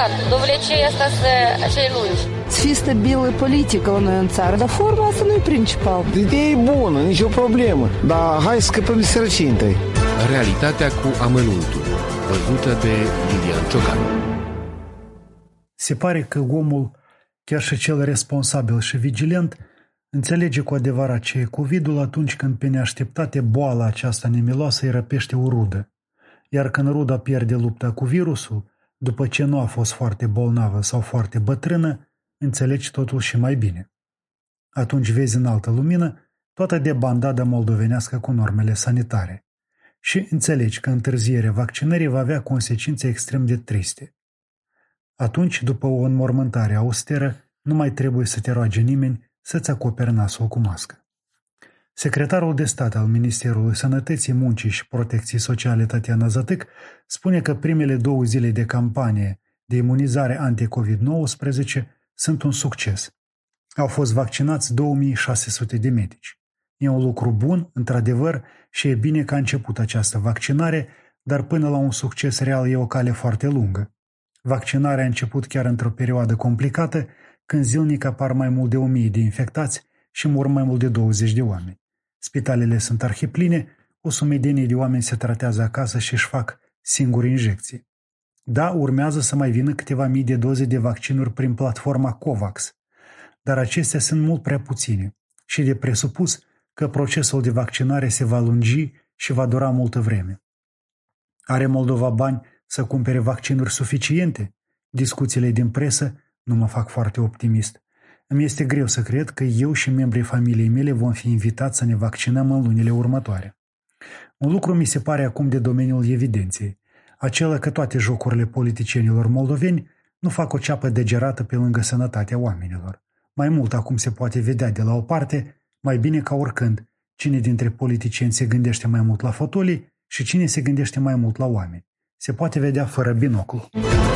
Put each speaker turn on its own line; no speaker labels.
результат, довлече цей lungi.
Să fie stabilă politică la noi în țară, dar forma asta nu e principal.
Ideea e bună, nicio problemă, dar hai să scăpăm de sărăcie întâi.
Realitatea cu amănuntul, văzută de Lilian Ciocan.
Se pare că omul, chiar și cel responsabil și vigilent, înțelege cu adevărat ce e COVID-ul atunci când pe neașteptate boala aceasta nemiloasă îi răpește o rudă. Iar când ruda pierde lupta cu virusul, după ce nu a fost foarte bolnavă sau foarte bătrână, înțelegi totul și mai bine. Atunci vezi în altă lumină toată debandada moldovenească cu normele sanitare și înțelegi că întârzierea vaccinării va avea consecințe extrem de triste. Atunci, după o înmormântare austeră, nu mai trebuie să te roage nimeni să-ți acoperi nasul cu mască. Secretarul de stat al Ministerului Sănătății, Muncii și Protecției Sociale, Tatiana Zătâc, spune că primele 2 zile de campanie de imunizare anti-COVID-19 sunt un succes. Au fost vaccinați 2600 de medici. E un lucru bun, într-adevăr, și e bine că a început această vaccinare, dar până la un succes real e o cale foarte lungă. Vaccinarea a început chiar într-o perioadă complicată, când zilnic apar mai mult de 1000 de infectați și mor mai mult de 20 de oameni. Spitalele sunt arhipline, o sumedenie de oameni se tratează acasă și își fac singuri injecții. Da, urmează să mai vină câteva mii de doze de vaccinuri prin platforma COVAX, dar acestea sunt mult prea puține și de presupus că procesul de vaccinare se va lungi și va dura multă vreme. Are Moldova bani să cumpere vaccinuri suficiente? Discuțiile din presă nu mă fac foarte optimist. Îmi este greu să cred că eu și membrii familiei mele vom fi invitați să ne vaccinăm în lunile următoare. Un lucru mi se pare acum de domeniul evidenței, acela că toate jocurile politicienilor moldoveni nu fac o ceapă degerată pe lângă sănătatea oamenilor. Mai mult acum se poate vedea de la o parte, mai bine ca oricând, cine dintre politicieni se gândește mai mult la fotolii și cine se gândește mai mult la oameni. Se poate vedea fără binoclu.